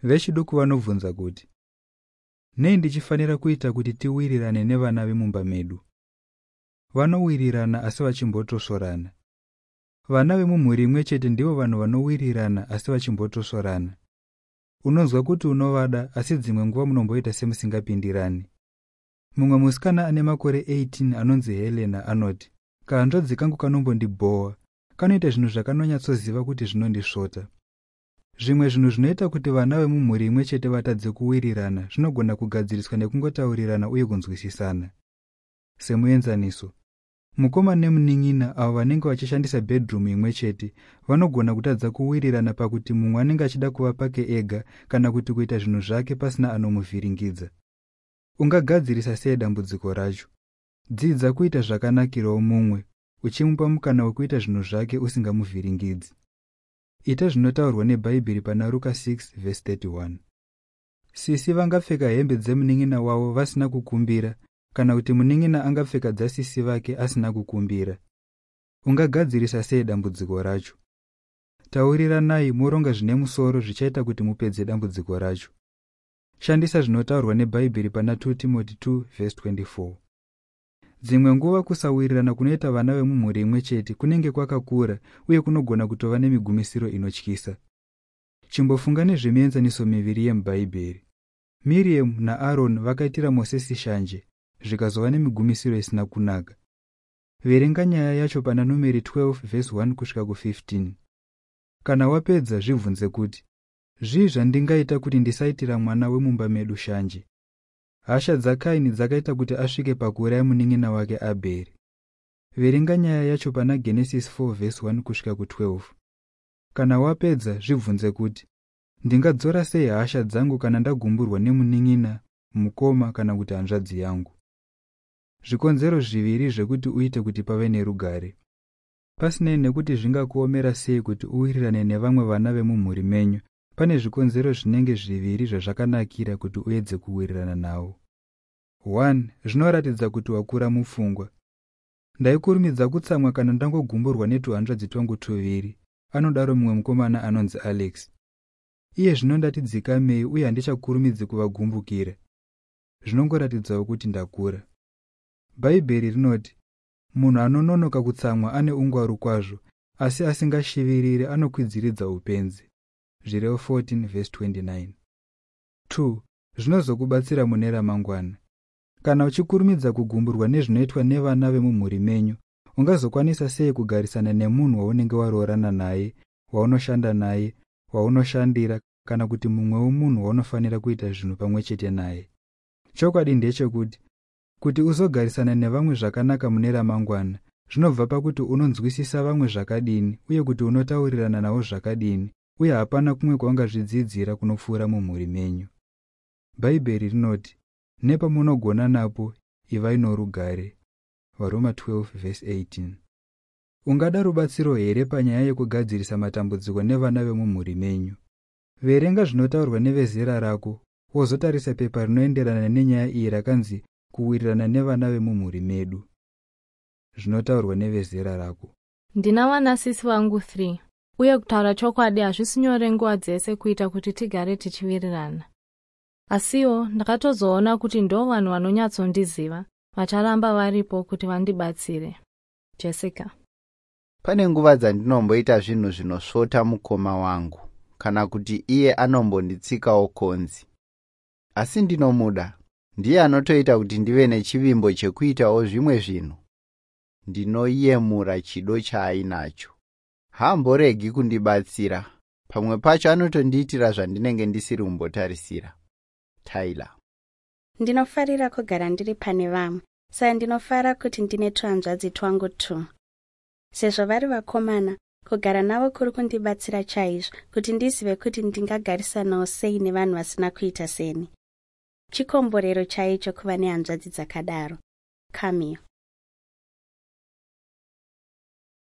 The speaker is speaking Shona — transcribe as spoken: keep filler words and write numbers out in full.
Vechiduku vanovhunza kuti, nei ndichifanira kuita kuti tiwirirane nevana vemumba medu? Vanowirirana asi vachimbotosorana. Vana vemumhuri imwe chete ndivo vanhu vanowirirana asi vachimbotosorana. Unonzwa kuti unovada asi dzimwe nguva munomboita semusingapindirani. Mumwe musikana ane makore eighteen anonzi Helena anoti, kahanzvadzi kangu kanombondibhowa, kanoita zvinhu zvakanonyatsoziva kuti zvinondisvota. Zvimwe zvinhu zvinoita kuti vana vemumhuri imwe chete vatadze kuwirirana zvinogona kugadziriswa nekungotaurirana uye kunzwisisana. Semuenzaniso, mukoma nemunin'ina avo vanenge vachishandisa bedroom imwe chete vanogona kutadza kuwirirana pakuti mumwe anenge achida kuva pake ega kana kuti kuita zvinhu zvake pasina anomuvhiringidza. Ungagadzirisa sei dambudziko racho? Dzidza kuita zvakanakirawo mumwe, uchimupa mukana wekuita zvinhu zvake usingamuvhiringidzi. Ita zvinotaurwa neBhaibheri pana Luka six verse thirty-one. Sisi vangapfeka hembe dzemunin'ina wavo vasina kukumbira, kana kuti munin'ina angapfeka dzasisi vake asina kukumbira. Ungagadzirisa sei dambudziko racho? Tauriranai muronga zvine musoro zvichaita kuti mupedze dambudziko racho. Shandisa zvinotaurwa neBhaibheri pana two Timothy two verse twenty-four. Dzimwe nguva kusawirirana kunoita vana vemumhuri imwe chete kunenge kwakakura uye kunogona kutova nemigumisiro inotyisa. Chimbofunga nezvemienzaniso miviri yemuBhaibheri. Miriam naAron vakaitira Mosesi shanje, zvikazova nemigumisiro isina kunaka. Verenga nyaya yacho pana Numeri twelve verse one kusvika ku fifteen. Kana wapedza zvibvunze kuti, zvii zvandingaita kuti ndisaitira mwana wemumba medu shanje? Hasha dzakaini dzakaita kuti asvike pakuuraya munin'ina wake Abheri. Verenga nyaya yacho pana Genesis four verse one kusvika ku twelve. Kana wapedza zvibvunze kuti, ndingadzora sei hasha dzangu kana ndagumburwa nemunin'ina, mukoma kana kuti hanzvadzi yangu? Zvikonzero zviviri zvekuti uite kuti pave nerugare. Pasinei nekuti zvingakuomera sei kuti uwirirane nevamwe vana vemumhuri menyu, pane zvikonzero zvinenge zviviri zvezvakanakira kuti uedze kuwirirana navo. one. Zvinoratidza kuti wakura mupfungwa. Ndaikurumidza kutsamwa kana ndangogumburwa netuhanzvadzi twangu tuviri, anodaro mumwe mukomana anonzi Alex. Iye zvino ndatidzikamei uye handichakurumidzi kuvagumbukira. Zvinongoratidzawo kuti ndakura. Bhaibheri rinoti, munhu anononoka kutsamwa ane ungwaru kwazvo, asi asingashivirire anokwidziridza upenzi. Zvirevo fourteen verse twenty-nine. two. Zvinozokubatsira mune ramangwana. Kana uchikurumidza kugumburwa nezvinoitwa nevana vemumhuri menyu, ungazokwanisa sei kugarisana nemunhu waunenge waroorana naye, waunoshanda naye, waunoshandira, kana kuti mumwe womunhu waunofanira kuita zvinhu pamwe chete naye? Chokwadi ndechekuti, kuti uzogarisana nevamwe zvakanaka mune ramangwana, zvinobva pakuti unonzwisisa vamwe zvakadini uye kuti unotaurirana navo zvakadini, uye hapana kumwe kwaungazvidzidzira kunopfuura mumhuri menyu. Bhaibheri rinoti, nepamunogona napo, ivai norugare. Varoma twelve verse eighteen. Ungada rubatsiro here panyaya yekugadzirisa matambudziko nevana vemumhuri menyu? Verenga zvinotaurwa nevezera rako, wozotarisa pepa rinoenderana nenyaya iyi rakanzi kuwirirana nevana vemumhuri medu. Zvinotaurwa nevezera rako. Ndina vanasisi vangu three, uye kutaura chokwadi hazvisi nyore nguva dzese kuita kuti tigare tichiwirirana. Asiwo ndakatozoona kuti ndo vanhu vanonyatsondiziva vacharamba varipo kuti vandibatsire. Jessica. Pane nguva dzandinomboita zvinhu zvinosvota mukoma wangu, kana kuti iye anombonditsikawo konzi. Asi ndinomuda, ndiye anotoita kuti ndive nechivimbo chekuitawo zvimwe zvinhu. Ndinoyemura chido chaainacho. Haamboregi kundibatsira, pamwe pacho anotondiitira zvandinenge ndisiri kumbotarisira. Tyler. Ndinofarira kugara ndiri pane vamwe, saka ndinofara kuti ndine tuhanzvadzi twangu tu. Sezvo vari vakomana, kugara navo kuri kundibatsira chaizvo kuti ndizive kuti ndingagarisanawo sei nevanhu vasina kuita seni. Chikomborero chaicho kuva nehanzvadzi dzakadaro. Camille.